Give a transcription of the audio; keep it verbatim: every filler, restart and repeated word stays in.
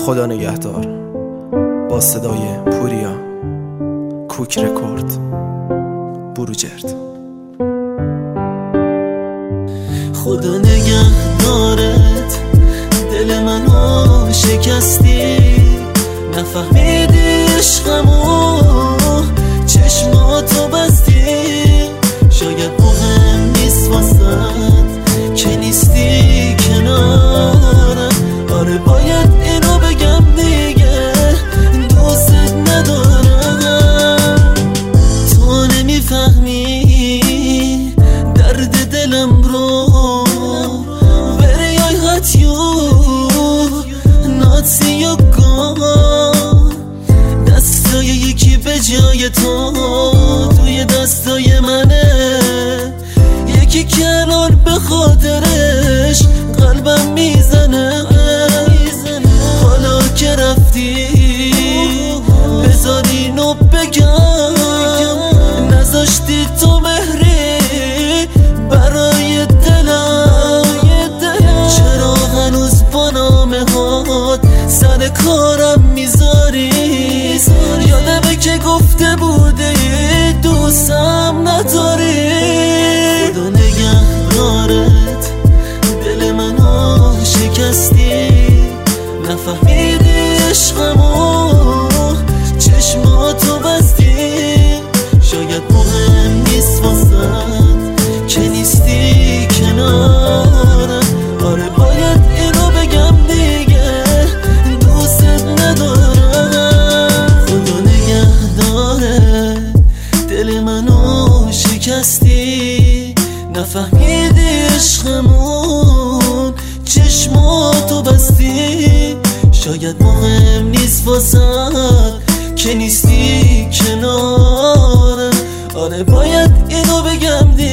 خدا نگهدار با صدای پوریا، کوک رکورد، بروجرد. خدا نگهدارت، دل منو شکستی، نفهمیدی عشقمو، چشماتو بستی. شاید مهم نیست واسد که نیستی کنارم. آره باید اینو بگم دیگه، دوست ندارم. تو نمیفهمی درد دلم رو، وری آی هات یو not see you gone. دستای یکی به جای تو توی دستای منه، یکی کنار به خاطرش قلبم میزنه. حالا که رفتی بذار اینو بگم، نذاشتی تو مهری برای دلم. چرا هنوز با نامه هات سر کارم میذاری؟ یادمه که گفته بوده دوستم نداری. خدا نگهدارت، دل منو شکستی، نفهمیدی عشقمو، چشماتو بستی. شاید مهم نیست واسد که نیستی کنارم. آره باید اینو بگم دیگه، دوست ندارم. خدا نگهدارت، دل منو شکستی، نفهمیدی عشقمون، چشماتو بستی. شاید مهم نیست واسد که نیستی کنارم. آره باید اینو بگم دیگه.